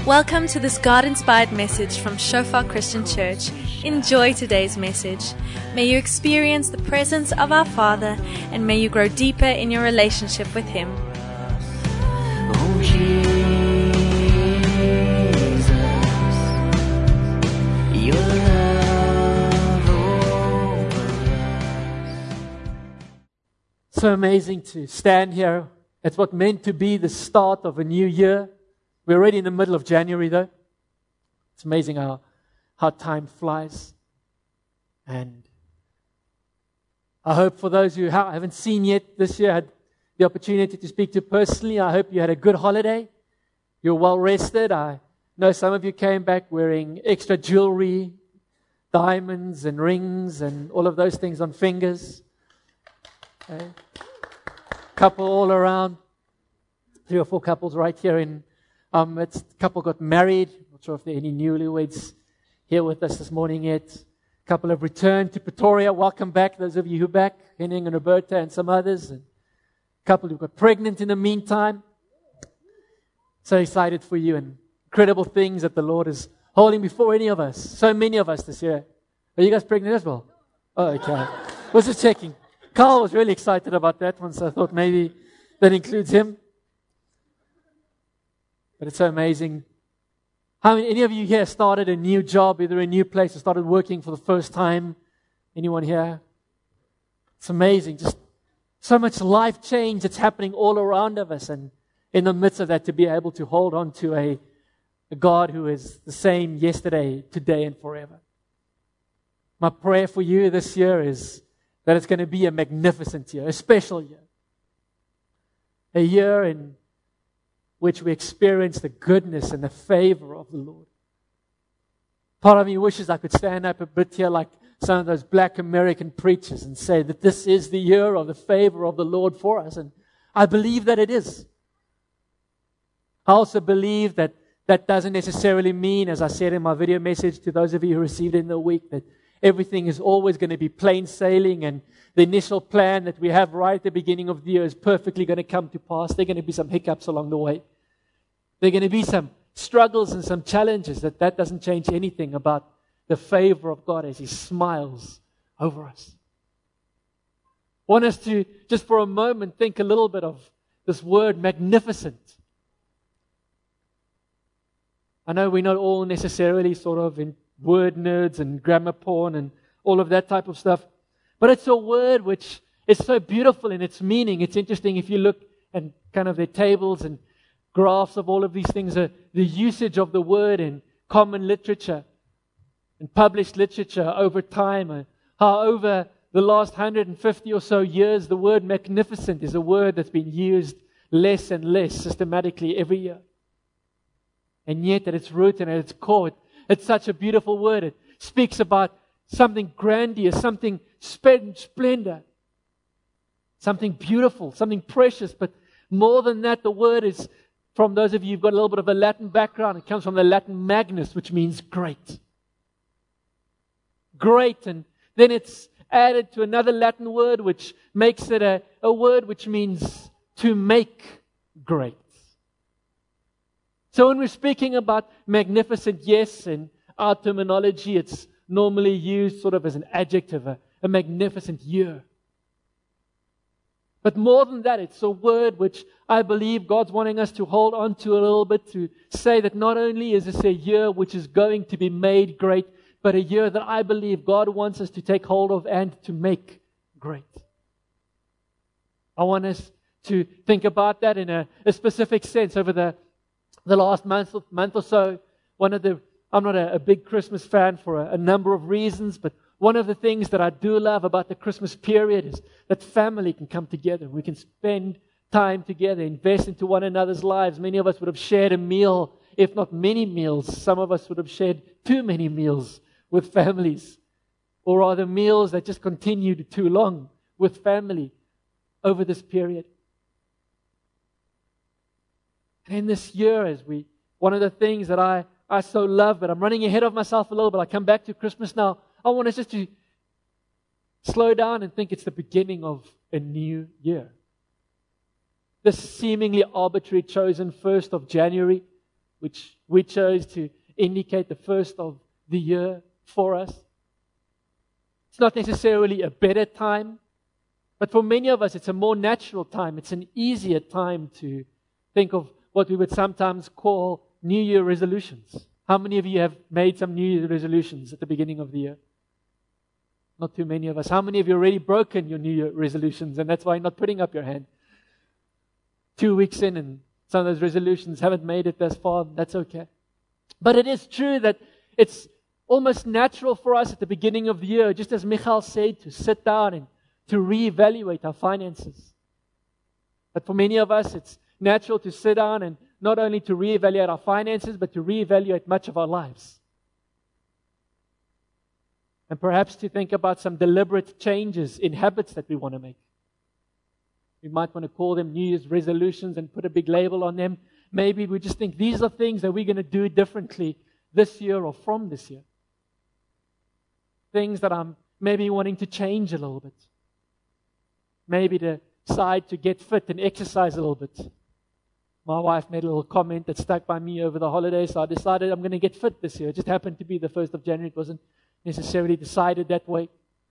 Welcome to this God-inspired message from Shofar Christian Church. Enjoy today's message. May you experience the presence of our Father, and may you grow deeper in your relationship with Him. Oh, Jesus, your love over us. So amazing to stand here at what meant to be the start of a new year. We're already in the middle of January though. It's amazing how time flies. And I hope for those who haven't seen yet this year, had the opportunity to speak to personally, I hope you had a good holiday. You're well rested. I know some of you came back wearing extra jewelry, diamonds and rings and all of those things on fingers. Okay. Couple all around. 3 or 4 couples right here in a couple got married. Not sure if there are any newlyweds here with us this morning yet. A couple have returned to Pretoria. Welcome back, those of you who are back. Henning and Roberta and some others. And a couple who got pregnant in the meantime. So excited for you and incredible things that the Lord is holding before any of us. So many of us this year. Are you guys pregnant as well? Oh, okay. Was just checking. Carl was really excited about that one, so I thought maybe that includes him. But it's so amazing. How many of you here started a new job, either a new place, or started working for the first time? Anyone here? It's amazing. Just so much life change that's happening all around of us. And in the midst of that, to be able to hold on to a God who is the same yesterday, today, and forever. My prayer for you this year is that it's going to be a magnificent year, a special year. A year in which we experience the goodness and the favor of the Lord. Part of me wishes I could stand up a bit here like some of those black American preachers and say that this is the year of the favor of the Lord for us. And I believe that it is. I also believe that that doesn't necessarily mean, as I said in my video message to those of you who received it in the week, that everything is always going to be plain sailing and the initial plan that we have right at the beginning of the year is perfectly going to come to pass. There are going to be some hiccups along the way. There are going to be some struggles and some challenges. That doesn't change anything about the favor of God as He smiles over us. I want us to, just for a moment, think a little bit of this word magnificent. I know we're not all necessarily sort of in word nerds and grammar porn and all of that type of stuff. But it's a word which is so beautiful in its meaning. It's interesting if you look and kind of the tables and graphs of all of these things, the usage of the word in common literature and published literature over time, how over the last 150 or so years, the word magnificent is a word that's been used less and less systematically every year. And yet at its root and at its core, it's such a beautiful word. It speaks about something grandiose, something splendor, something beautiful, something precious. But more than that, the word is, from those of you who've got a little bit of a Latin background, it comes from the Latin magnus, which means great. Great, and then it's added to another Latin word, which makes it a word which means to make great. So when we're speaking about magnificent, yes, in our terminology, it's normally used sort of as an adjective, a magnificent year. But more than that, it's a word which I believe God's wanting us to hold on to a little bit, to say that not only is this a year which is going to be made great, but a year that I believe God wants us to take hold of and to make great. I want us to think about that in a specific sense. Over the last month or so, I'm not a big Christmas fan for a number of reasons, but one of the things that I do love about the Christmas period is that family can come together. We can spend time together, invest into one another's lives. Many of us would have shared a meal, if not many meals. Some of us would have shared too many meals with families, or rather meals that just continued too long with family over this period. And in this year, one of the things that I so love, but I'm running ahead of myself a little bit. I come back to Christmas now. I want us just to slow down and think it's the beginning of a new year. This seemingly arbitrary chosen 1st of January, which we chose to indicate the first of the year for us. It's not necessarily a better time, but for many of us, it's a more natural time. It's an easier time to think of what we would sometimes call New Year resolutions. How many of you have made some New Year resolutions at the beginning of the year? Not too many of us. How many of you already broken your New Year resolutions, and that's why you're not putting up your hand? 2 weeks in, and some of those resolutions haven't made it thus far. That's okay. But it is true that it's almost natural for us at the beginning of the year, just as Michal said, to sit down and to reevaluate our finances. But for many of us, it's natural to sit down and not only to reevaluate our finances, but to reevaluate much of our lives. And perhaps to think about some deliberate changes in habits that we want to make. We might want to call them New Year's resolutions and put a big label on them. Maybe we just think these are things that we're going to do differently this year or from this year. Things that I'm maybe wanting to change a little bit. Maybe decide to get fit and exercise a little bit. My wife made a little comment that stuck by me over the holidays, so I decided I'm going to get fit this year. It just happened to be the 1st of January. It wasn't necessarily decided that way.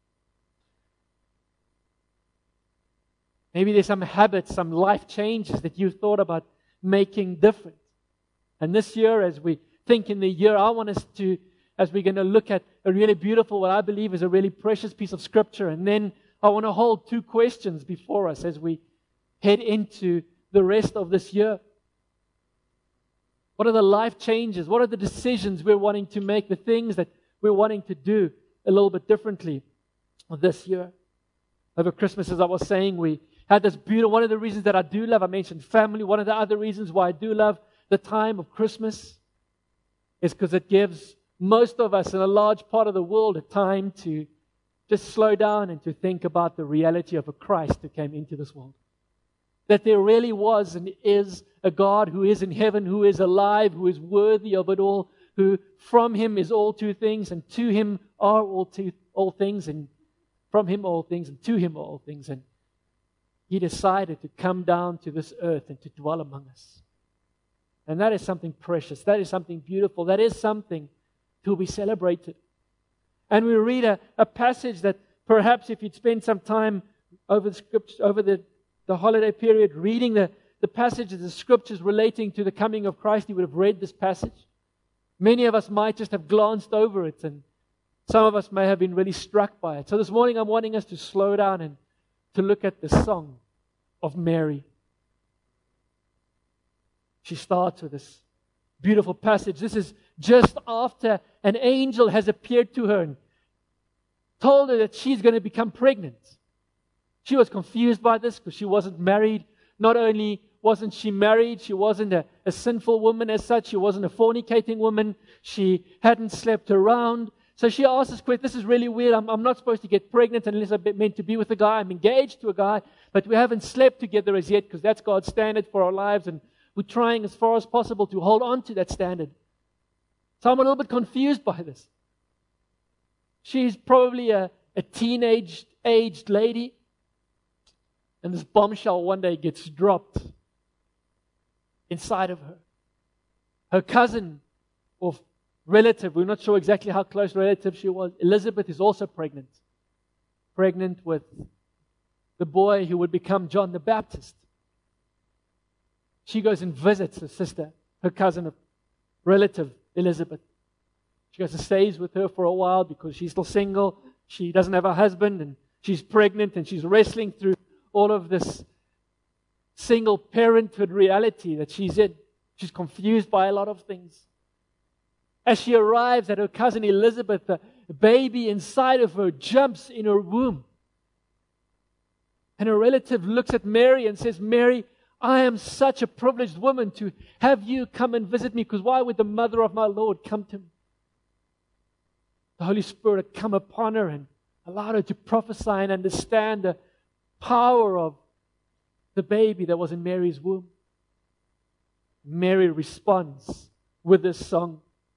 Maybe there's some habits, some life changes that you've thought about making different. And this year, as we think in the year, I want us to, as we're going to look at a really beautiful, what I believe is a really precious piece of Scripture, and then I want to hold 2 questions before us as we head into the rest of this year. What are the life changes? What are the decisions we're wanting to make? The things that we're wanting to do a little bit differently this year. Over Christmas, as I was saying, we had this beautiful, one of the reasons that I do love, I mentioned family, one of the other reasons why I do love the time of Christmas is because it gives most of us in a large part of the world a time to just slow down and to think about the reality of a Christ who came into this world. That there really was and is a God who is in heaven, who is alive, who is worthy of it all, who from Him is all two things, and to Him are all things, and from Him all things, and to Him are all things. And He decided to come down to this earth and to dwell among us. And that is something precious. That is something beautiful. That is something to be celebrated. And we read a passage that perhaps if you'd spend some time over the scriptures, over the holiday period, reading the passages, the scriptures relating to the coming of Christ, you would have read this passage. Many of us might just have glanced over it, and some of us may have been really struck by it. So this morning I'm wanting us to slow down and to look at the song of Mary. She starts with this beautiful passage. This is just after an angel has appeared to her and told her that she's going to become pregnant. She was confused by this because she wasn't married. Not only wasn't she married, she wasn't a sinful woman as such. She wasn't a fornicating woman. She hadn't slept around. So she asks this question, this is really weird. I'm not supposed to get pregnant unless I'm meant to be with a guy. I'm engaged to a guy, but we haven't slept together as yet because that's God's standard for our lives, and we're trying as far as possible to hold on to that standard. So I'm a little bit confused by this. She's probably a teenage-aged lady, and this bombshell one day gets dropped inside of her. Her cousin or relative, we're not sure exactly how close relative she was, Elizabeth, is also pregnant. Pregnant with the boy who would become John the Baptist. She goes and visits her sister, her cousin, relative, Elizabeth. She goes and stays with her for a while because she's still single. She doesn't have a husband, and she's pregnant, and she's wrestling through all of this single parenthood reality that she's in. She's confused by a lot of things. As she arrives at her cousin Elizabeth, the baby inside of her jumps in her womb. And her relative looks at Mary and says, Mary, I am such a privileged woman to have you come and visit me, because why would the mother of my Lord come to me? The Holy Spirit had come upon her and allowed her to prophesy and understand the power of the baby that was in Mary's womb. Mary responds with this song.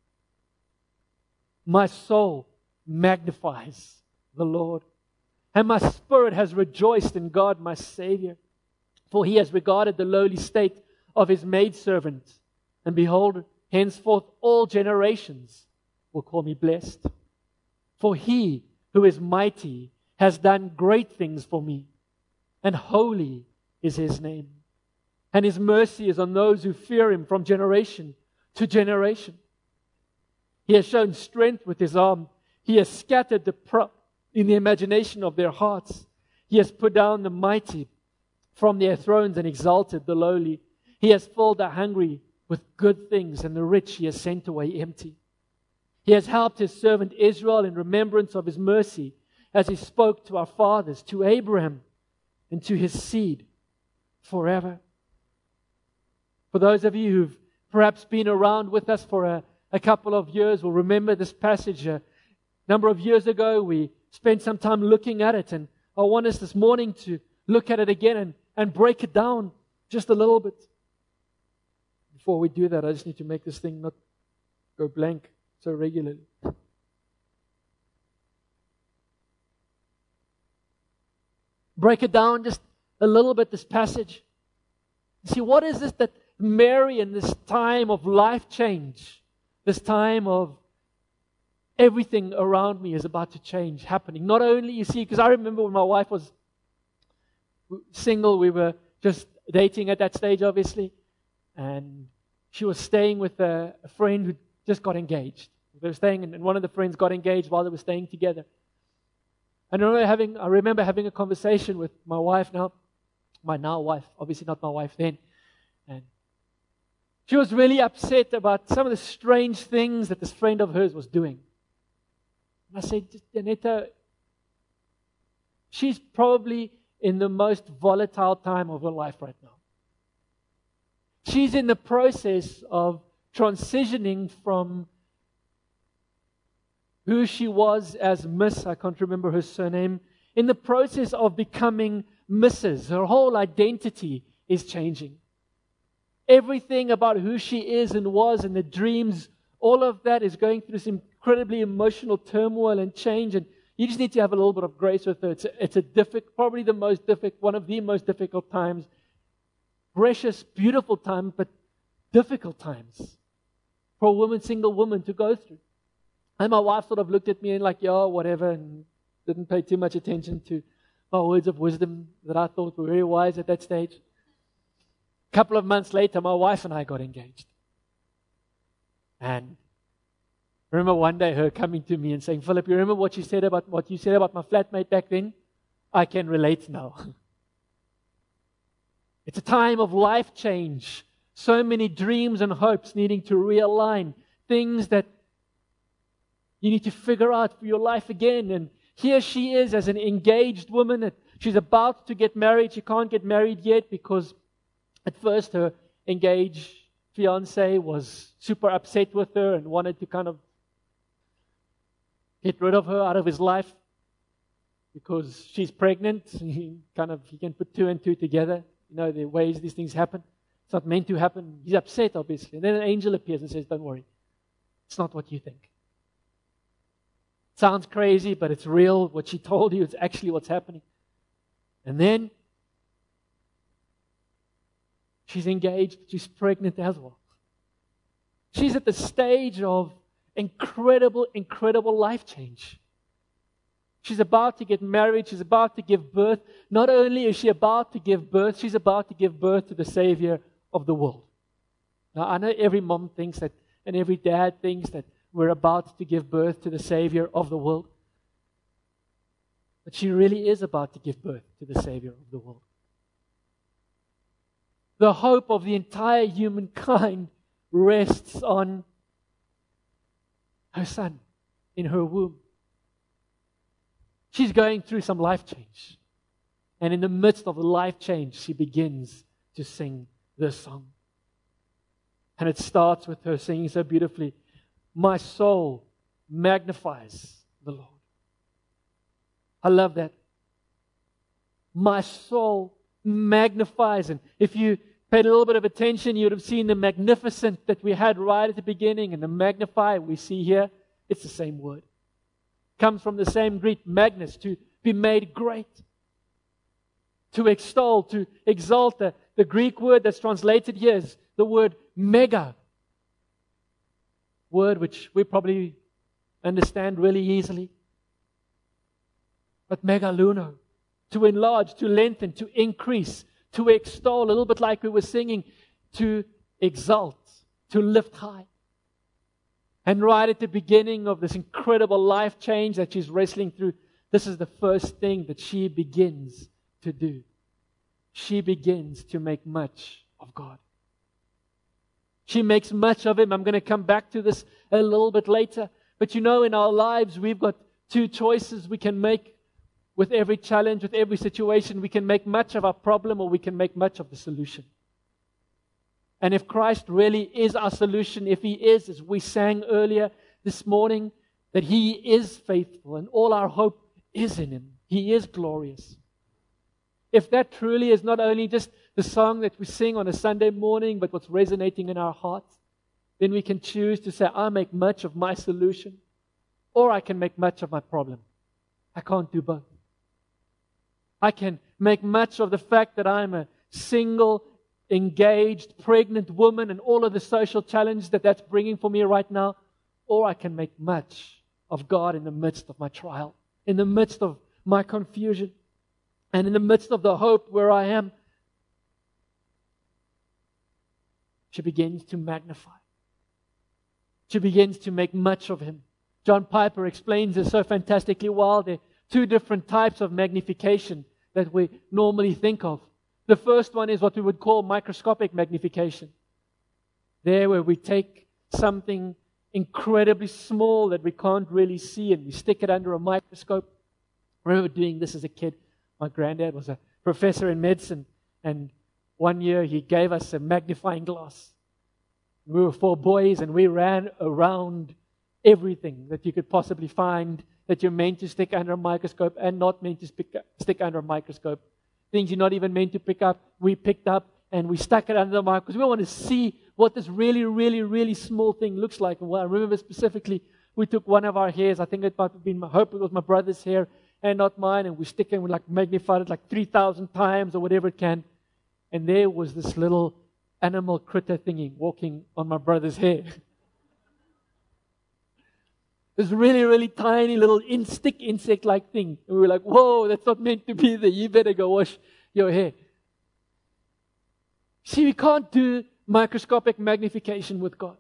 My soul magnifies the Lord, and my spirit has rejoiced in God my Savior. For He has regarded the lowly state of His maidservant. And behold, Henceforth all generations will call me blessed. For he who is mighty has done great things for me, and holy is his name. And his mercy is on those who fear him from generation to generation. He has shown strength with his arm. He has scattered the proud in the imagination of their hearts. He has put down the mighty from their thrones and exalted the lowly. He has filled the hungry with good things, and the rich he has sent away empty. He has helped his servant Israel in remembrance of his mercy, as he spoke to our fathers, to Abraham, and to his seed forever. For those of you who've perhaps been around with us for a couple of years will remember this passage. A number of years ago, we spent some time looking at it, and I want us this morning to look at it again and break it down just a little bit. Before we do that, I just need to make this thing not go blank so regularly. Break it down just a little bit, this passage. See, what is this that Mary, in this time of life change, this time of everything around me is about to change, happening. Not only, you see, because I remember when my wife was single, we were just dating at that stage, obviously, and she was staying with a friend who just got engaged. They were staying, and one of the friends got engaged while they were staying together. And I remember having a conversation with my wife now, my now wife, obviously not my wife then, and she was really upset about some of the strange things that this friend of hers was doing. And I said, Janetta, she's probably in the most volatile time of her life right now. She's in the process of transitioning from who she was as Miss, I can't remember her surname, in the process of becoming Mrs. Her whole identity is changing. Everything about who she is and was and the dreams, all of that is going through this incredibly emotional turmoil and change, and you just need to have a little bit of grace with her. It's a difficult, probably one of the most difficult times. Precious, beautiful time, but difficult times for a woman, single woman, to go through. And my wife sort of looked at me and like, yeah, whatever, and didn't pay too much attention to my words of wisdom that I thought were very wise at that stage. A couple of months later, my wife and I got engaged. And I remember one day her coming to me and saying, Philip, you remember what you said about my flatmate back then? I can relate now. It's a time of life change. So many dreams and hopes needing to realign. Things that you need to figure out for your life again. And here she is as an engaged woman. She's about to get married. She can't get married yet because at first her engaged fiancé was super upset with her and wanted to kind of get rid of her out of his life because she's pregnant. He can put two and two together. You know, the ways these things happen. It's not meant to happen. He's upset, obviously. And then an angel appears and says, don't worry. It's not what you think. Sounds crazy, but it's real. What she told you, it's actually what's happening. And then she's engaged. She's pregnant as well. She's at the stage of incredible, incredible life change. She's about to get married. She's about to give birth. Not only is she about to give birth, she's about to give birth to the Savior of the world. Now, I know every mom thinks that, and every dad thinks that we're about to give birth to the Savior of the world. But she really is about to give birth to the Savior of the world. The hope of the entire humankind rests on her son in her womb. She's going through some life change. And in the midst of the life change, she begins to sing this song. And it starts with her singing so beautifully, my soul magnifies the Lord. I love that. My soul magnifies. And if you paid a little bit of attention, you would have seen the magnificent that we had right at the beginning and the magnify we see here. It's the same word. Comes from the same Greek, magnus, to be made great. To extol, to exalt. The Greek word that's translated here is the word mega. word which we probably understand really easily. But megaluno, to enlarge, to lengthen, to increase, to extol, a little bit like we were singing, to exalt, to lift high. And right at the beginning of this incredible life change that she's wrestling through, this is the first thing that she begins to do. She begins to make much of God. She makes much of Him. I'm going to come back to this a little bit later. But you know, in our lives, we've got two choices we can make with every challenge, with every situation. We can make much of our problem, or we can make much of the solution. And if Christ really is our solution, if He is, as we sang earlier this morning, that He is faithful and all our hope is in Him. He is glorious. If that truly is not only just the song that we sing on a Sunday morning, but what's resonating in our hearts, then we can choose to say, I make much of my solution, or I can make much of my problem. I can't do both. I can make much of the fact that I'm a single, engaged, pregnant woman and all of the social challenges that that's bringing for me right now, or I can make much of God in the midst of my trial, in the midst of my confusion, and in the midst of the hope where I am. She begins to magnify. She begins to make much of Him. John Piper explains this so fantastically well. There are two different types of magnification that we normally think of. The first one is what we would call microscopic magnification. There where we take something incredibly small that we can't really see and we stick it under a microscope. I remember doing this as a kid. My granddad was a professor in medicine, and one year he gave us a magnifying glass. We were 4 boys, and we ran around everything that you could possibly find that you're meant to stick under a microscope and not meant to stick under a microscope. Things you're not even meant to pick up, we picked up and we stuck it under the microscope because we want to see what this really, really, really small thing looks like. And I remember specifically, we took one of our hairs, I think it might have been, I hope it was my brother's hair and not mine, and we stick it and we magnified it 3,000 times or whatever it can. And there was this little animal critter thingy walking on my brother's hair. This really, really tiny little insect-like thing. And we were like, whoa, that's not meant to be there. You better go wash your hair. See, we can't do microscopic magnification with God.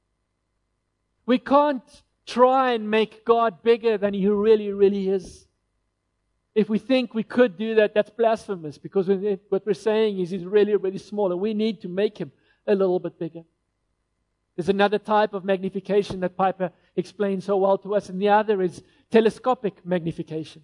We can't try and make God bigger than He really, really is. If we think we could do that, that's blasphemous, because what we're saying is He's really, really small, and we need to make Him a little bit bigger. There's another type of magnification that Piper explains so well to us, and the other is telescopic magnification.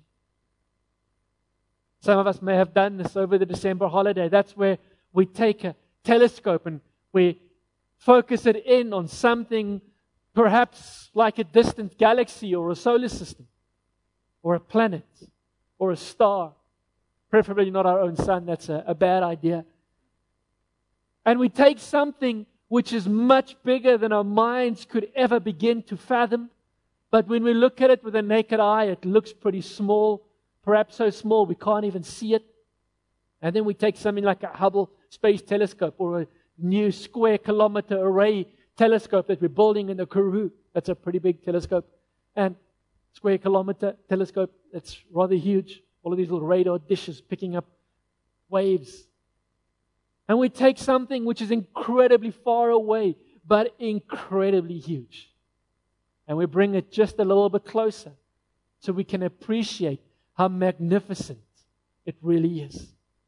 Some of us may have done this over the December holiday. That's where we take a telescope and we focus it in on something perhaps like a distant galaxy or a solar system or a planet or a star. Preferably not our own sun. That's a bad idea. And we take something which is much bigger than our minds could ever begin to fathom. But when we look at it with a naked eye, it looks pretty small, perhaps so small we can't even see it. And then we take something like a Hubble Space Telescope or a new square kilometer array telescope that we're building in the Kourou. That's a pretty big telescope. And square kilometer telescope, that's rather huge. All of these little radar dishes picking up waves. And we take something which is incredibly far away, but incredibly huge. And we bring it just a little bit closer so we can appreciate how magnificent it really is.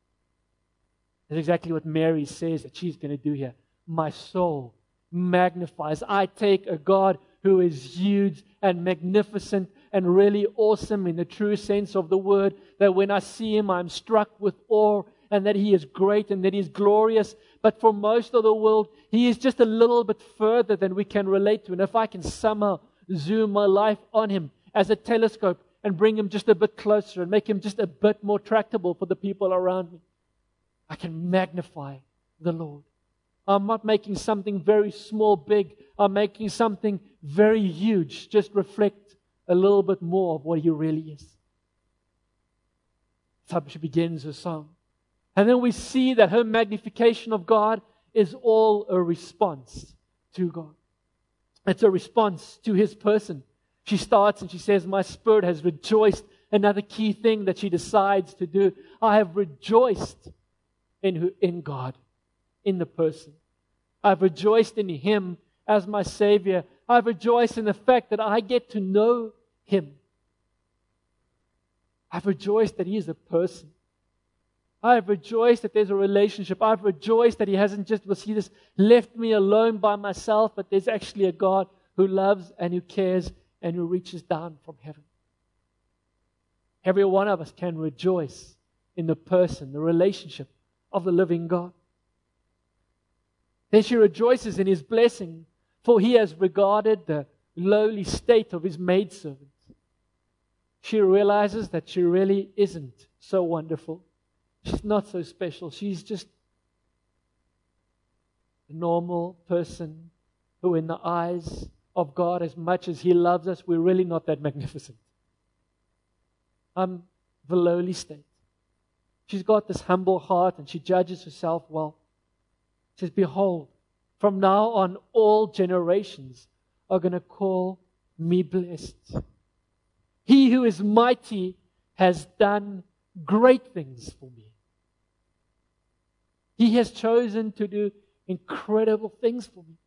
That's exactly what Mary says that she's going to do here. My soul magnifies. I take a God who is huge and magnificent and really awesome in the true sense of the word, that when I see Him, I'm struck with awe, and that He is great and that He is glorious. But for most of the world, He is just a little bit further than we can relate to. And if I can somehow zoom my life on Him as a telescope and bring Him just a bit closer and make Him just a bit more tractable for the people around me, I can magnify the Lord. I'm not making something very small big. I'm making something very huge just reflect a little bit more of what He really is. That's how she begins her song. And then we see that her magnification of God is all a response to God. It's a response to His person. She starts and she says, my spirit has rejoiced. Another key thing that she decides to do. I have rejoiced in God, in the person. I've rejoiced in Him as my Savior. I've rejoiced in the fact that I get to know Him. I've rejoiced that He is a person. I've rejoiced that there's a relationship. I've rejoiced that He hasn't just left me alone by myself, but there's actually a God who loves and who cares and who reaches down from heaven. Every one of us can rejoice in the person, the relationship of the living God. Then she rejoices in His blessing, for He has regarded the lowly state of His maidservant. She realizes that she really isn't so wonderful. She's not so special. She's just a normal person who, in the eyes of God, as much as He loves us, we're really not that magnificent. I'm the lowly state. She's got this humble heart and she judges herself well. She says, behold, from now on all generations are going to call me blessed. He who is mighty has done great things for me. He has chosen to do incredible things for me.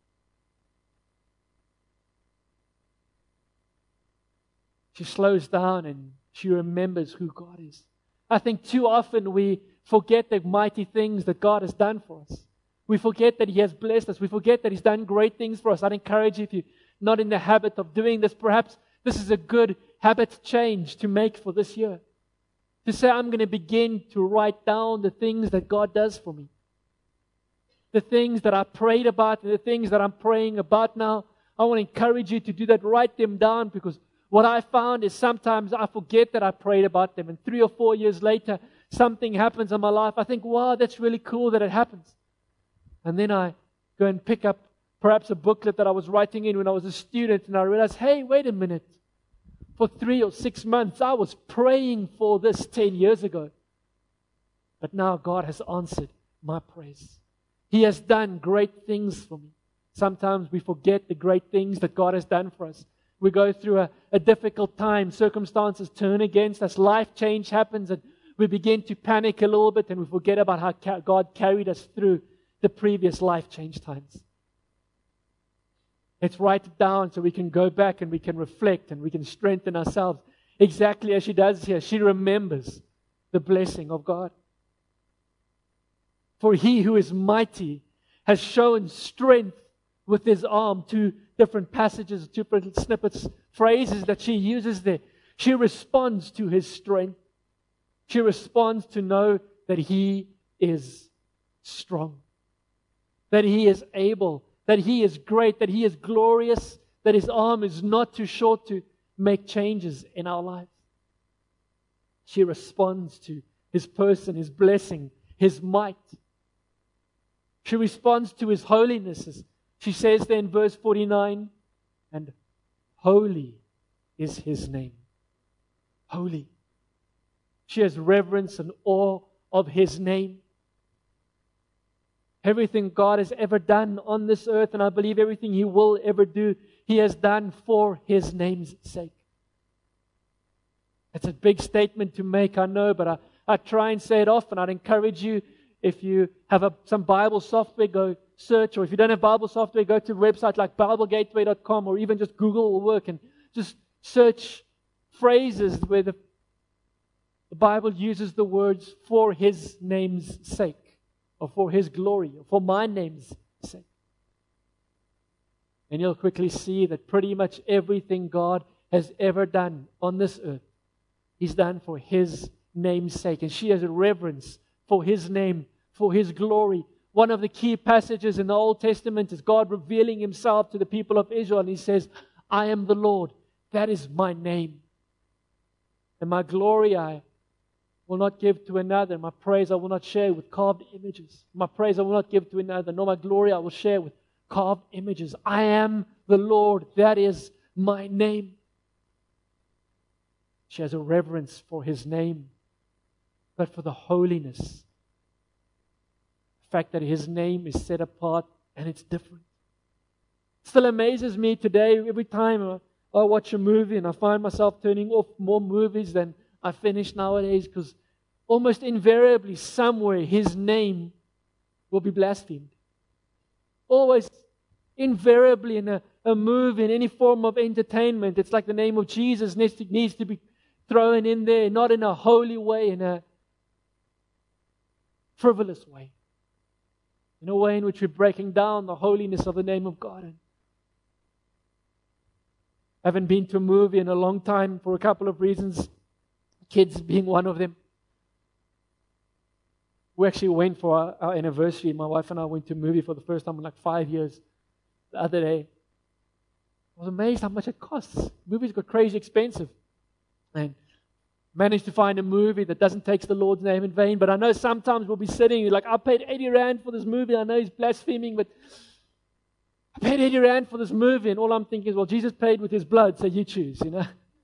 She slows down and she remembers who God is. I think too often we forget the mighty things that God has done for us. We forget that He has blessed us. We forget that He's done great things for us. I'd encourage you, if you're not in the habit of doing this, perhaps this is a good habit change to make for this year. To say, I'm going to begin to write down the things that God does for me. The things that I prayed about and the things that I'm praying about now. I want to encourage you to do that. Write them down, because what I found is sometimes I forget that I prayed about them. And 3 or 4 years later, something happens in my life. I think, wow, that's really cool that it happens. And then I go and pick up perhaps a booklet that I was writing in when I was a student. And I realize, hey, wait a minute. For 3 or 6 months, I was praying for this 10 years ago. But now God has answered my praise. He has done great things for me. Sometimes we forget the great things that God has done for us. We go through a difficult time. Circumstances turn against us. Life change happens and we begin to panic a little bit and we forget about how God carried us through the previous life change times. Let's write it down so we can go back and we can reflect and we can strengthen ourselves. Exactly as she does here. She remembers the blessing of God. For He who is mighty has shown strength with His arm. 2 different passages, 2 different snippets, phrases that she uses there. She responds to His strength. She responds to know that He is strong, that He is able, that He is great, that He is glorious, that His arm is not too short to make changes in our lives. She responds to His person, His blessing, His might. She responds to His holiness. She says there in verse 49, and holy is His name. Holy. She has reverence and awe of His name. Everything God has ever done on this earth, and I believe everything He will ever do, He has done for His name's sake. It's a big statement to make, I know, but I try and say it often. I'd encourage you, if you have some Bible software, go search, or if you don't have Bible software, go to a website like BibleGateway.com, or even just Google will work, and just search phrases where the Bible uses the words for His name's sake, or for His glory, or for my name's sake. And you'll quickly see that pretty much everything God has ever done on this earth, He's done for His name's sake. And she has a reverence for His name, for His glory. One of the key passages in the Old Testament is God revealing Himself to the people of Israel. And He says, I am the Lord. That is my name. And my glory I will not give to another. My praise I will not share with carved images. My praise I will not give to another, nor my glory I will share with carved images. I am the Lord. That is my name. She has a reverence for His name, but for the holiness. The fact that His name is set apart and it's different. Still amazes me today every time I watch a movie and I find myself turning off more movies than I finish nowadays, because almost invariably somewhere His name will be blasphemed. Always, invariably in a movie, in any form of entertainment, it's like the name of Jesus needs to be thrown in there, not in a holy way, in a frivolous way. In a way in which we're breaking down the holiness of the name of God. And I haven't been to a movie in a long time for a couple of reasons, kids being one of them. We actually went for our anniversary. My wife and I went to a movie for the first time in like 5 years the other day. I was amazed how much it costs. Movies got crazy expensive. And managed to find a movie that doesn't take the Lord's name in vain. But I know sometimes we'll be sitting like, I paid 80 rand for this movie. I know he's blaspheming, but I paid 80 rand for this movie. And all I'm thinking is, well, Jesus paid with His blood, so you choose, you know.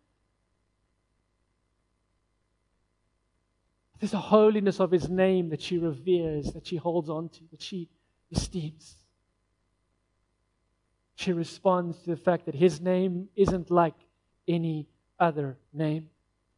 There's a holiness of His name that she reveres, that she holds on to, that she esteems. She responds to the fact that His name isn't like any other name.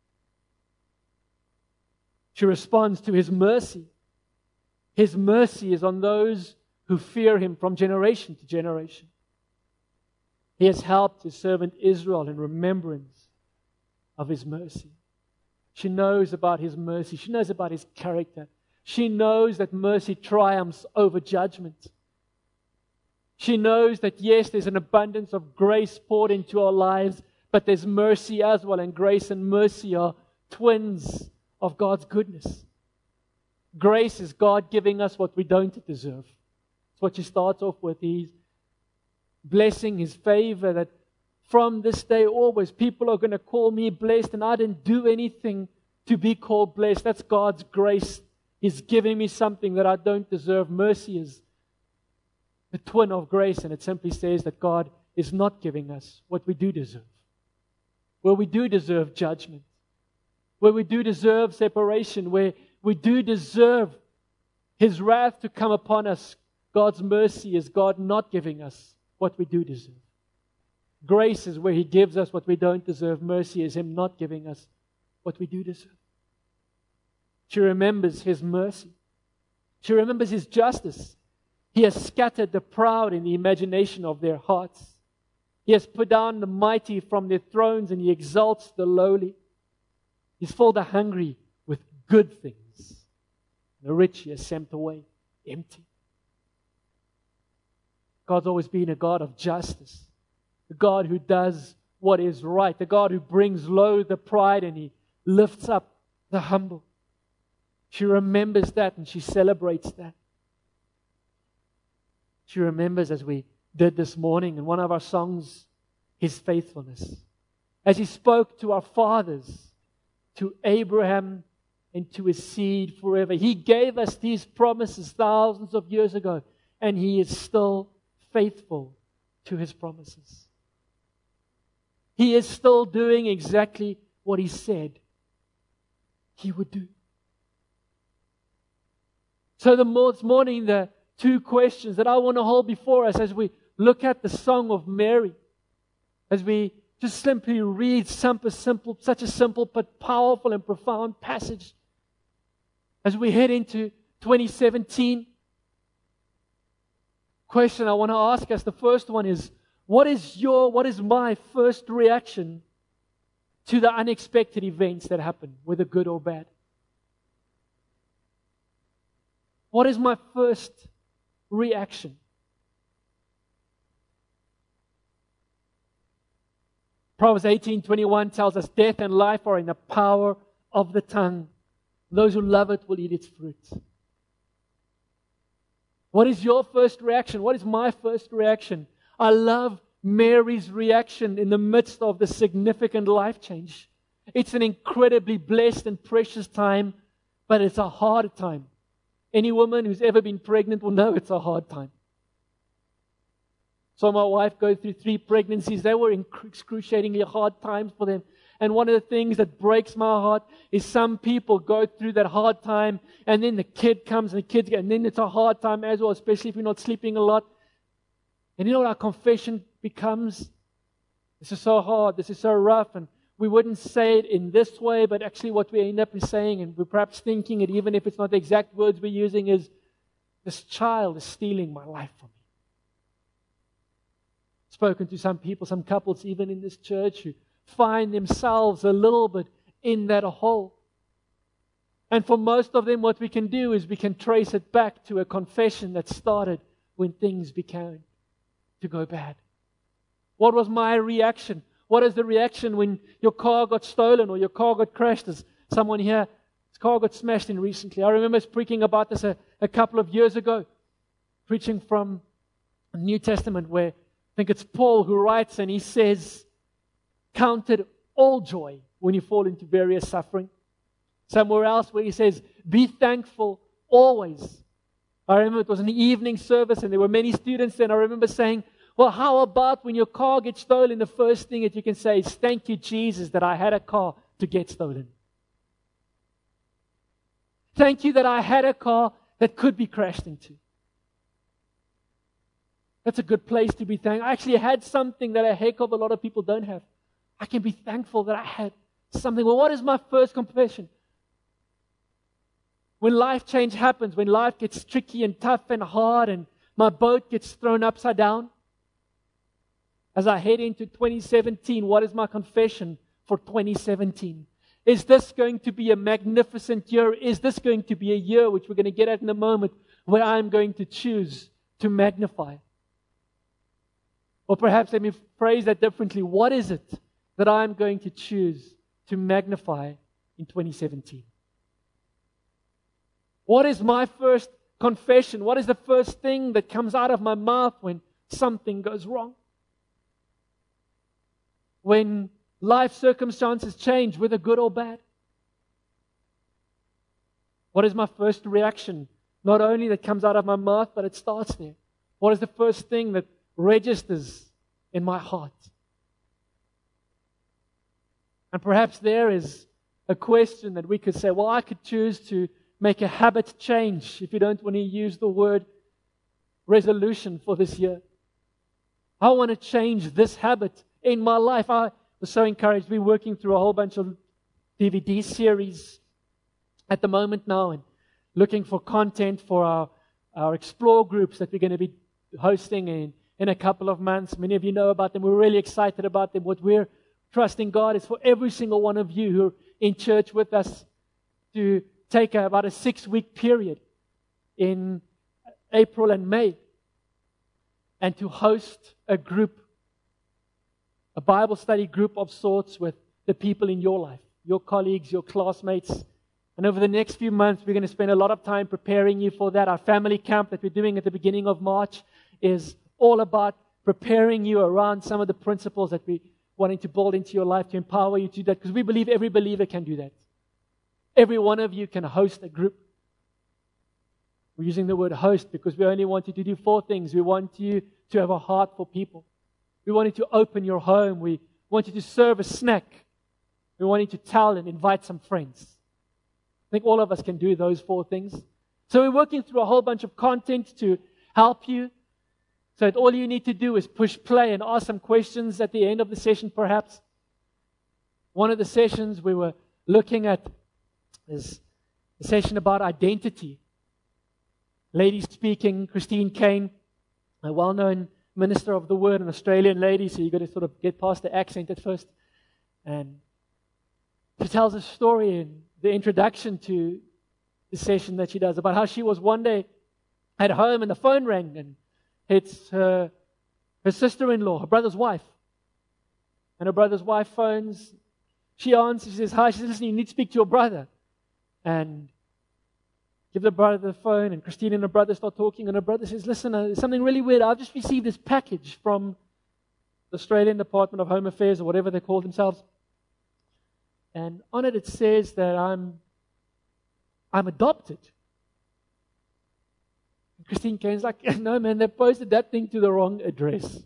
She responds to His mercy. His mercy is on those who fear Him from generation to generation. He has helped His servant Israel in remembrance of His mercy. She knows about His mercy. She knows about His character. She knows that mercy triumphs over judgment. She knows that, yes, there's an abundance of grace poured into our lives, but there's mercy as well, and grace and mercy are twins of God's goodness. Grace is God giving us what we don't deserve. It's what she starts off with. He's blessing His favor, that from this day always people are going to call me blessed, and I didn't do anything to be called blessed. That's God's grace. He's giving me something that I don't deserve. Mercy is the twin of grace, and it simply says that God is not giving us what we do deserve. Where we do deserve judgment, where we do deserve separation, where we do deserve His wrath to come upon us, God's mercy is God not giving us what we do deserve. Grace is where He gives us what we don't deserve. Mercy is Him not giving us what we do deserve. She remembers His mercy. She remembers His justice. He has scattered the proud in the imagination of their hearts. He has put down the mighty from their thrones, and He exalts the lowly. He's filled the hungry with good things. The rich He has sent away empty. God's always been a God of justice. A God who does what is right. A God who brings low the pride and He lifts up the humble. She remembers that and she celebrates that. She remembers, as we did this morning in one of our songs, His faithfulness. As He spoke to our fathers, to Abraham and to his seed forever. He gave us these promises thousands of years ago, and He is still faithful to His promises. He is still doing exactly what He said He would do. So this morning, the two questions that I want to hold before us as we look at the Song of Mary, as we just simply read such a simple but powerful and profound passage, as we head into 2017. Question I want to ask us, the first one is, what is my first reaction to the unexpected events that happen, whether good or bad? What is my first reaction? Proverbs 18:21 tells us, death and life are in the power of the tongue. Those who love it will eat its fruit. What is your first reaction? What is my first reaction? I love Mary's reaction in the midst of the significant life change. It's an incredibly blessed and precious time, but it's a hard time. Any woman who's ever been pregnant will know it's a hard time. So my wife goes through 3 pregnancies. They were excruciatingly hard times for them. And one of the things that breaks my heart is some people go through that hard time, and then the kid comes and then it's a hard time as well, especially if you're not sleeping a lot. And you know what our confession becomes? This is so hard, this is so rough, and we wouldn't say it in this way, but actually what we end up saying, and we're perhaps thinking it, even if it's not the exact words we're using, is, this child is stealing my life from me. Spoken to some people, some couples even in this church, who find themselves a little bit in that hole. And for most of them, what we can do is we can trace it back to a confession that started when things began to go bad. What was my reaction? What is the reaction when your car got stolen or your car got crashed? There's someone here, his car got smashed in recently. I remember speaking about this a couple of years ago, preaching from the New Testament, where I think it's Paul who writes, and he says, count it all joy when you fall into various suffering. Somewhere else where he says, be thankful always. I remember it was an evening service and there were many students there, and I remember saying, well, how about when your car gets stolen, the first thing that you can say is, thank you, Jesus, that I had a car to get stolen. Thank you that I had a car that could be crashed into. That's a good place to be thankful. I actually had something that a heck of a lot of people don't have. I can be thankful that I had something. Well, what is my first confession? When life change happens, when life gets tricky and tough and hard and my boat gets thrown upside down, as I head into 2017, what is my confession for 2017? Is this going to be a magnificent year? Is this going to be a year, which we're going to get at in a moment, where I'm going to choose to magnify? Or perhaps let me phrase that differently. What is it that I'm going to choose to magnify in 2017? What is my first confession? What is the first thing that comes out of my mouth when something goes wrong? When life circumstances change, whether good or bad? What is my first reaction? Not only that comes out of my mouth, but it starts there. What is the first thing that registers in my heart? And perhaps there is a question that we could say, well, I could choose to make a habit change, if you don't want to use the word resolution for this year. I want to change this habit in my life. I was so encouraged. We're working through a whole bunch of DVD series at the moment now and looking for content for our explore groups that we're going to be hosting in a couple of months. Many of you know about them. We're really excited about them. What we're trusting God is for every single one of you who are in church with us to take about a 6-week period in April and May and to host a group, a Bible study group of sorts with the people in your life, your colleagues, your classmates. And over the next few months, we're going to spend a lot of time preparing you for that. Our family camp that we're doing at the beginning of March is all about preparing you around some of the principles that we wanting to build into your life to empower you to do that, because we believe every believer can do that. Every one of you can host a group. We're using the word host because we only want you to do 4 things. We want you to have a heart for people. We want you to open your home. We want you to serve a snack. We want you to tell and invite some friends. I think all of us can do those 4 things. So we're working through a whole bunch of content to help you, so that all you need to do is push play and ask some questions at the end of the session, perhaps. One of the sessions we were looking at is a session about identity. Lady speaking, Christine Kane, a well-known minister of the word, an Australian lady, so you've got to sort of get past the accent at first. And she tells a story in the introduction to the session that she does about how she was one day at home and the phone rang, and it's her sister-in-law, her brother's wife. And her brother's wife phones. She answers, she says, hi. She says, listen, you need to speak to your brother. And give the brother the phone, and Christine and her brother start talking, and her brother says, listen, there's something really weird. I've just received this package from the Australian Department of Home Affairs, or whatever they call themselves. And on it says that I'm adopted. And Christine Kane's like, no man, they posted that thing to the wrong address.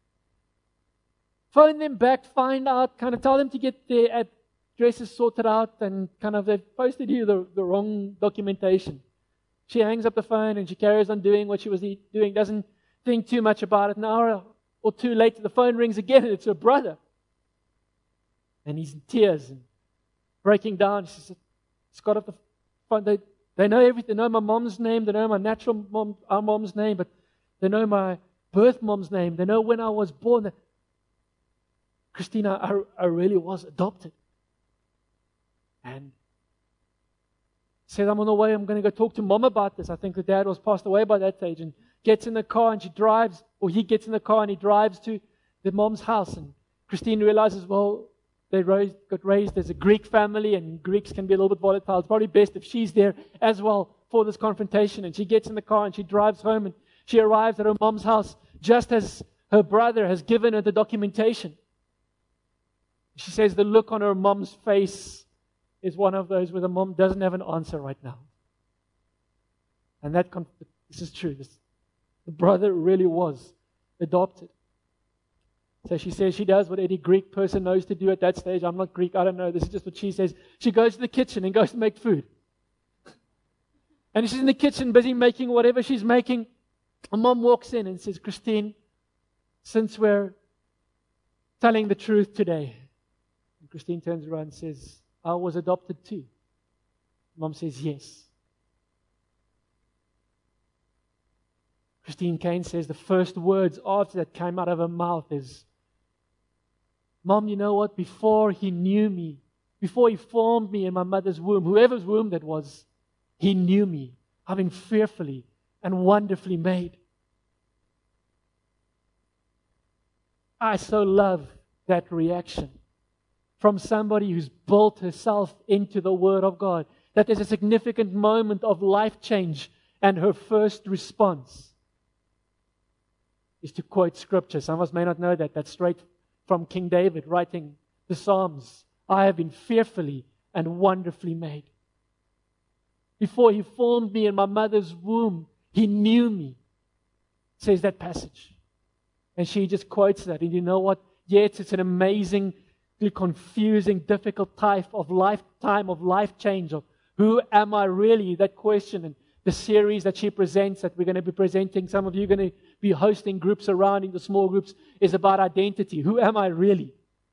Phone them back, find out, kind of tell them to get their addresses sorted out, and kind of they've posted you the wrong documentation. She hangs up the phone and she carries on doing what she was doing, doesn't think too much about it. An hour or two later, the phone rings again, and it's her brother. And he's in tears and breaking down. She said, "It's got off the phone. They know everything. They know my mom's name. They know my natural mom, our mom's name, but they know my birth mom's name. They know when I was born. Christina, I really was adopted." And said, "I'm on the way. I'm going to go talk to Mom about this." I think the dad was passed away by that stage, and gets in the car and she drives, or he gets in the car and he drives to the mom's house. And Christine realizes, well, they got raised as a Greek family, and Greeks can be a little bit volatile. It's probably best if she's there as well for this confrontation. And she gets in the car and she drives home, and she arrives at her mom's house just as her brother has given her the documentation. She says the look on her mom's face is one of those where the mom doesn't have an answer right now. And this is true. The brother really was adopted. So she says she does what any Greek person knows to do at that stage. I'm not Greek, I don't know. This is just what she says. She goes to the kitchen and goes to make food. And she's in the kitchen busy making whatever she's making. A mom walks in and says, "Christine, since we're telling the truth today." And Christine turns around and says, "I was adopted too." Mom says, "Yes." Christine Kane says the first words after that came out of her mouth is, "Mom, you know what? Before he knew me, before he formed me in my mother's womb, whoever's womb that was, he knew me. I've been fearfully and wonderfully made." I so love that reaction from somebody who's built herself into the Word of God, that there's a significant moment of life change, and her first response is to quote Scripture. Some of us may not know that. That's straight from King David writing the Psalms. "I have been fearfully and wonderfully made. Before he formed me in my mother's womb, he knew me," says that passage. And she just quotes that. And you know what? Yes, it's an amazingly confusing, difficult lifetime of life change, of who am I really? That question. And the series that she presents, that we're going to be presenting, some of you are going to be hosting groups around in the small groups, is about identity. Who am I really?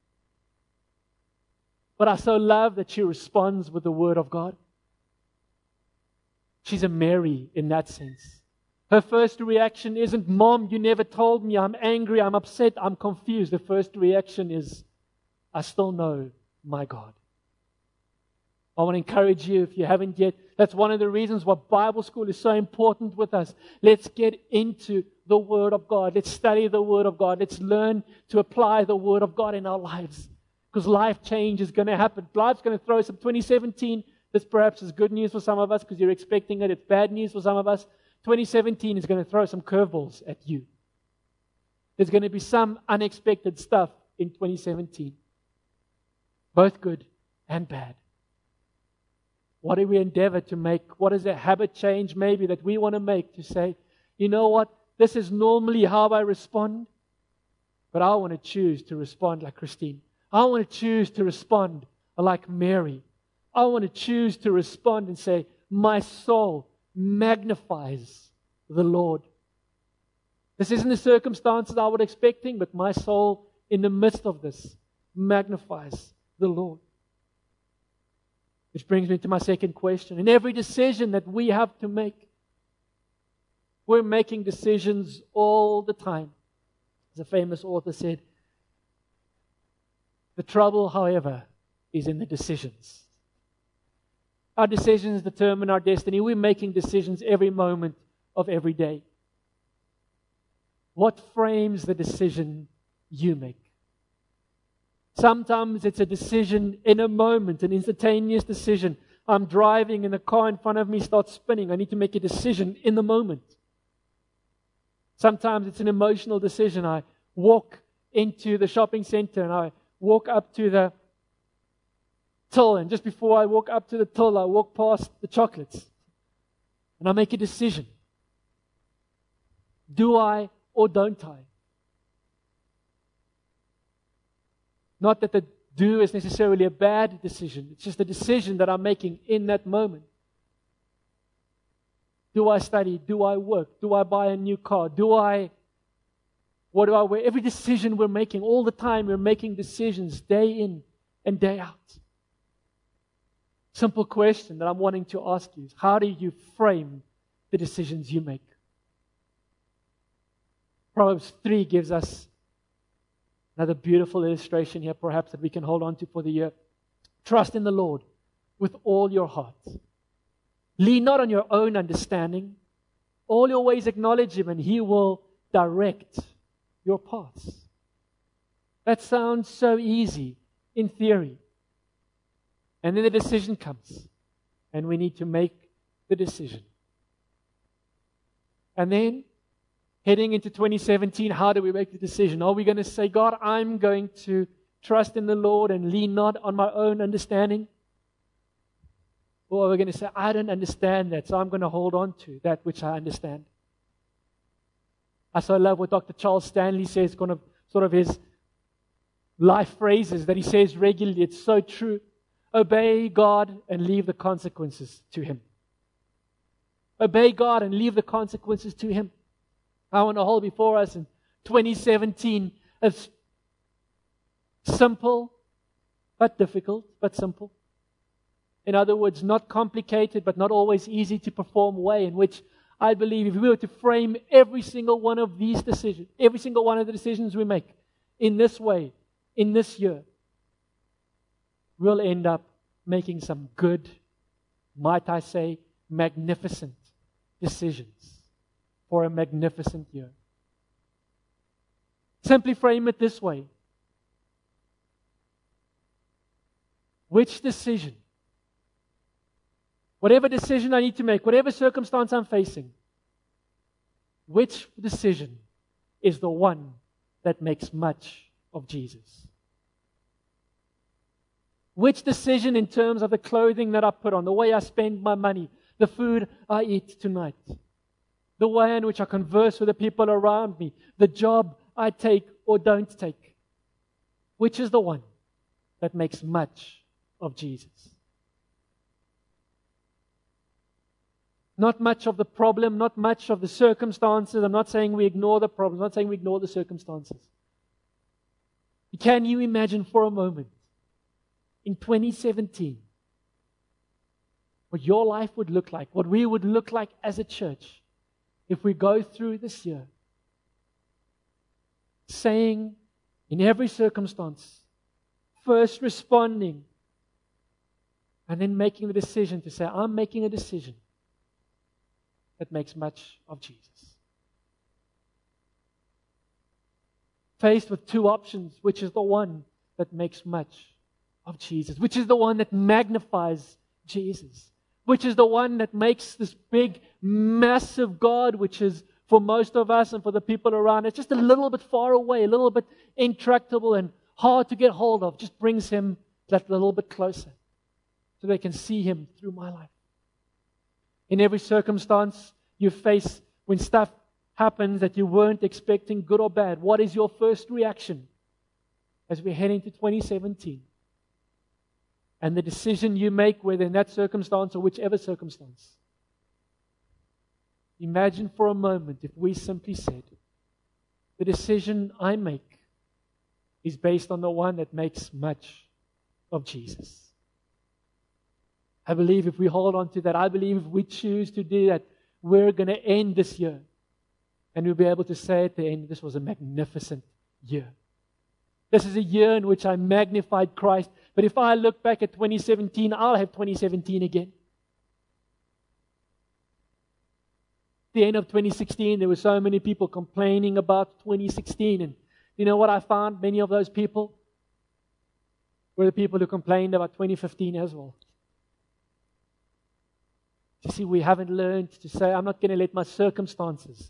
But I so love that she responds with the Word of God. She's a Mary in that sense. Her first reaction isn't, "Mom, you never told me. I'm angry, I'm upset, I'm confused." The first reaction is, "I still know my God." I want to encourage you, if you haven't yet, that's one of the reasons why Bible school is so important with us. Let's get into the Word of God. Let's study the Word of God. Let's learn to apply the Word of God in our lives. Because life change is going to happen. Life's going to throw some 2017. This perhaps is good news for some of us because you're expecting it. It's bad news for some of us. 2017 is going to throw some curveballs at you. There's going to be some unexpected stuff in 2017. Both good and bad. What do we endeavor to make? What is a habit change maybe that we want to make to say, you know what? This is normally how I respond, but I want to choose to respond like Christine. I want to choose to respond like Mary. I want to choose to respond and say, my soul magnifies the Lord. This isn't the circumstances I was expecting, but my soul in the midst of this magnifies the Lord. Which brings me to my second question. In every decision that we have to make, we're making decisions all the time. As a famous author said, the trouble, however, is in the decisions. Our decisions determine our destiny. We're making decisions every moment of every day. What frames the decision you make? Sometimes it's a decision in a moment, an instantaneous decision. I'm driving and the car in front of me starts spinning. I need to make a decision in the moment. Sometimes it's an emotional decision. I walk into the shopping center and I walk up to the till, and just before I walk up to the till, I walk past the chocolates and I make a decision. Do I or don't I? Not that the do is necessarily a bad decision. It's just a decision that I'm making in that moment. Do I study? Do I work? Do I buy a new car? Do I What do I wear? Every decision we're making, all the time we're making decisions day in and day out. Simple question that I'm wanting to ask you is, how do you frame the decisions you make? Proverbs 3 gives us another beautiful illustration here, perhaps, that we can hold on to for the year. Trust in the Lord with all your heart. Lean not on your own understanding. All your ways acknowledge Him, and He will direct your paths. That sounds so easy in theory. And then the decision comes, and we need to make the decision. And then, heading into 2017, how do we make the decision? Are we going to say, God, I'm going to trust in the Lord and lean not on my own understanding? Or are we going to say, I don't understand that, so I'm going to hold on to that which I understand? I so love what Dr. Charles Stanley says, kind of sort of his life phrases that he says regularly. It's so true. Obey God and leave the consequences to Him. Obey God and leave the consequences to Him. I want to hold before us in 2017 a simple but difficult, but simple. In other words, not complicated but not always easy to perform way, in which I believe if we were to frame every single one of these decisions, every single one of the decisions we make in this way, in this year, we'll end up making some good, might I say, magnificent decisions for a magnificent year. Simply frame it this way. Which decision, whatever decision I need to make, whatever circumstance I'm facing, which decision is the one that makes much of Jesus? Which decision in terms of the clothing that I put on, the way I spend my money, the food I eat tonight, the way in which I converse with the people around me, the job I take or don't take, which is the one that makes much of Jesus? Not much of the problem, not much of the circumstances. I'm not saying we ignore the problem, I'm not saying we ignore the circumstances. Can you imagine for a moment, in 2017, what your life would look like, what we would look like as a church, if we go through this year, saying in every circumstance, first responding, and then making the decision to say, I'm making a decision that makes much of Jesus. Faced with two options, which is the one that makes much of Jesus? Which is the one that magnifies Jesus? Which is the one that makes this big, massive God, which is for most of us and for the people around us, just a little bit far away, a little bit intractable and hard to get hold of, just brings Him that little bit closer so they can see Him through my life. In every circumstance you face, when stuff happens that you weren't expecting, good or bad, what is your first reaction as we head into 2017? And the decision you make, whether in that circumstance or whichever circumstance. Imagine for a moment if we simply said, the decision I make is based on the one that makes much of Jesus. I believe if we hold on to that, I believe if we choose to do that, we're going to end this year. And we'll be able to say at the end, this was a magnificent year. This is a year in which I magnified Christ. But if I look back at 2017, I'll have 2017 again. At the end of 2016, there were so many people complaining about 2016. And you know what I found? Many of those people were the people who complained about 2015 as well. You see, we haven't learned to say, I'm not going to let my circumstances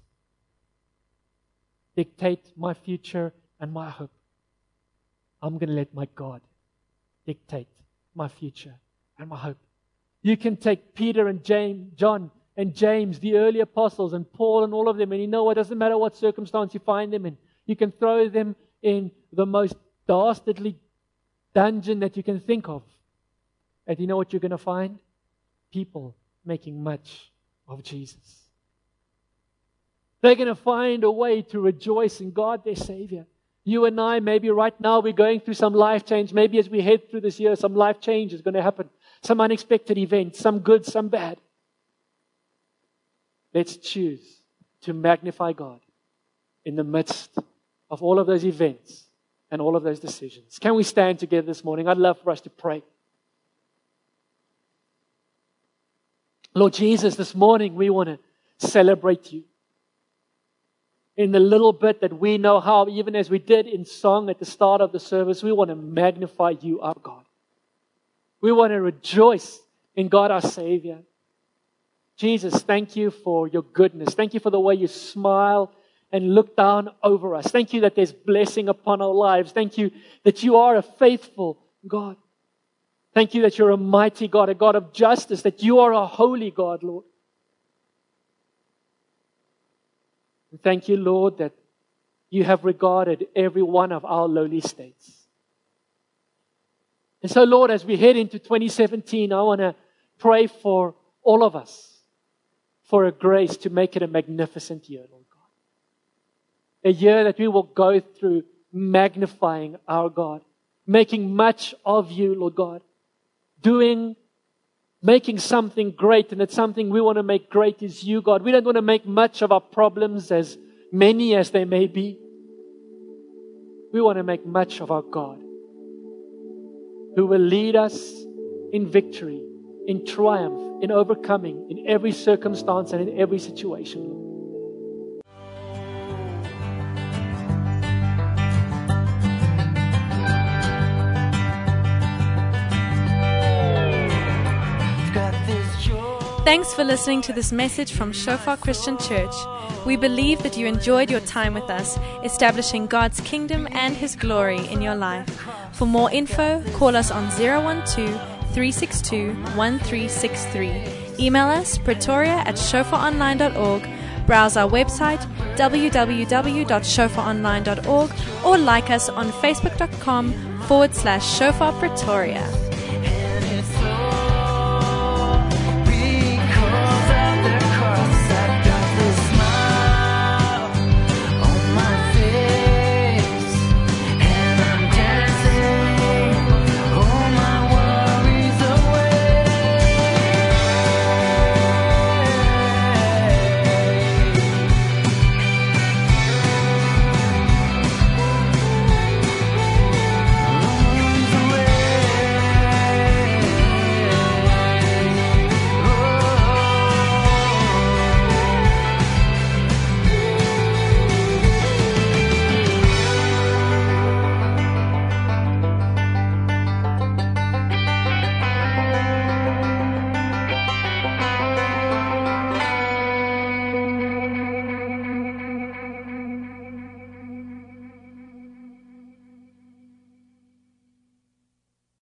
dictate my future and my hope. I'm going to let my God dictate my future and my hope. You can take Peter and James, John and James, the early apostles, and Paul and all of them, and you know what, it doesn't matter what circumstance you find them in. You can throw them in the most dastardly dungeon that you can think of. And you know what you're going to find? People making much of Jesus. They're going to find a way to rejoice in God, their Savior. You and I, maybe right now we're going through some life change. Maybe as we head through this year, some life change is going to happen. Some unexpected event, some good, some bad. Let's choose to magnify God in the midst of all of those events and all of those decisions. Can we stand together this morning? I'd love for us to pray. Lord Jesus, this morning we want to celebrate you. In the little bit that we know how, even as we did in song at the start of the service, we want to magnify you, our God. We want to rejoice in God, our Savior. Jesus, thank you for your goodness. Thank you for the way you smile and look down over us. Thank you that there's blessing upon our lives. Thank you that you are a faithful God. Thank you that you're a mighty God, a God of justice, that you are a holy God, Lord. And thank you, Lord, that you have regarded every one of our lowly states. And so, Lord, as we head into 2017, I want to pray for all of us for a grace to make it a magnificent year, Lord God. A year that we will go through magnifying our God, making much of you, Lord God, making something great, and that something we want to make great is you, God. We don't want to make much of our problems, as many as they may be. We want to make much of our God, who will lead us in victory, in triumph, in overcoming, in every circumstance and in every situation, Lord. Thanks for listening to this message from Shofar Christian Church. We believe that you enjoyed your time with us, establishing God's kingdom and His glory in your life. For more info, call us on 012-362-1363. Email us pretoria@shofaronline.org. Browse our website www.shofaronline.org or like us on facebook.com/Shofar Pretoria.